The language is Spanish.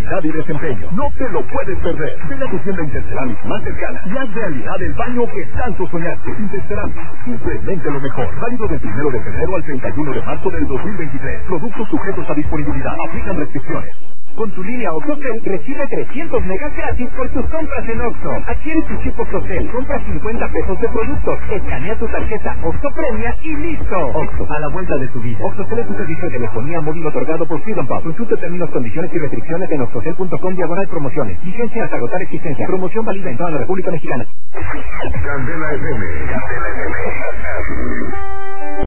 calidad y desempeño. No te lo puedes perder. Ven a tu tienda Interceramic más cercana y haz realidad el baño que tanto soñaste. Interceramic, simplemente lo mejor. Válido del 1 de febrero al 31 de marzo del 2023. Productos sujetos a disponibilidad. Aplican restricciones. Con tu línea OXXOCEL recibe 300 megas gratis por tus compras en OXXO. Adquiere tu chip OXXOCEL, compra 50 pesos de productos, escanea tu tarjeta OXXO Premia y listo. OXXO, a la vuelta de tu vida. OXXOCEL es un servicio de telefonía móvil otorgado por Freedom Pub. Consulta términos, condiciones y restricciones en oxxocel.com/promociones. Vigencia hasta agotar existencia. Promoción válida en toda la República Mexicana. Candela FM.